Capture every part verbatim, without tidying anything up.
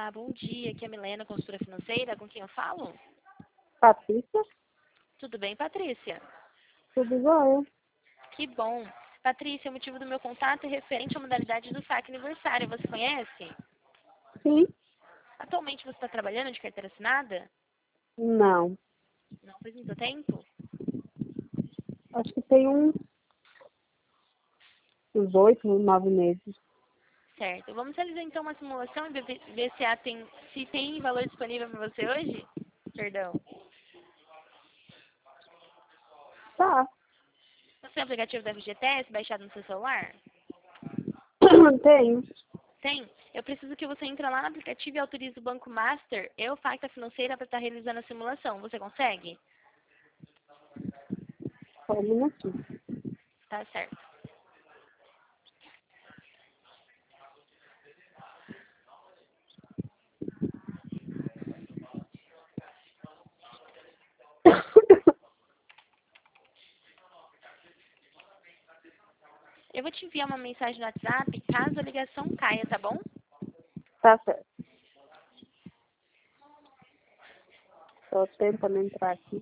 Olá, bom dia. Aqui é a Milena, consultora financeira. Com quem eu falo? Patrícia? Tudo bem, Patrícia? Tudo jóia? Que bom. Patrícia, o motivo do meu contato é referente à modalidade do saque aniversário. Você conhece? Sim? Atualmente você está trabalhando de carteira assinada? Não. Não faz muito tempo? Acho que tem uns, uns oito, nove meses. Certo. Vamos realizar então uma simulação e ver ver se, há tem, se tem valor disponível para você hoje? Perdão. Tá. Você tem o aplicativo da F G T S baixado no seu celular? Tenho. Tem. Eu preciso que você entre lá no aplicativo e autorize o Banco Master e o Facta Financeira para estar realizando a simulação. Você consegue? Só um minutinho. Tá certo. Eu vou te enviar uma mensagem no WhatsApp caso a ligação caia, tá bom? Tá certo. Tô tentando entrar aqui.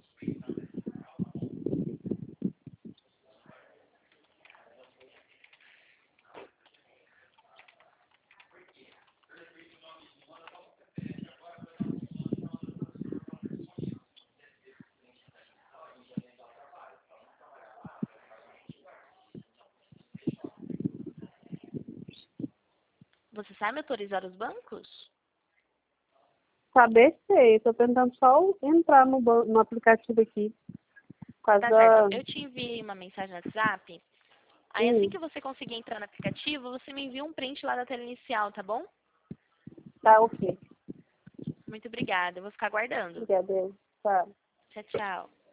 Você sabe autorizar os bancos? Saber sei. Tô tentando só entrar no, ban- no aplicativo aqui. Por causa Tá certo. da... Eu te enviei uma mensagem no WhatsApp. Aí assim Hum, que você conseguir entrar no aplicativo, você me envia um print lá da tela inicial, tá bom? tá ok. Muito obrigada. Eu vou ficar aguardando. Obrigada. Tá. Tchau, tchau.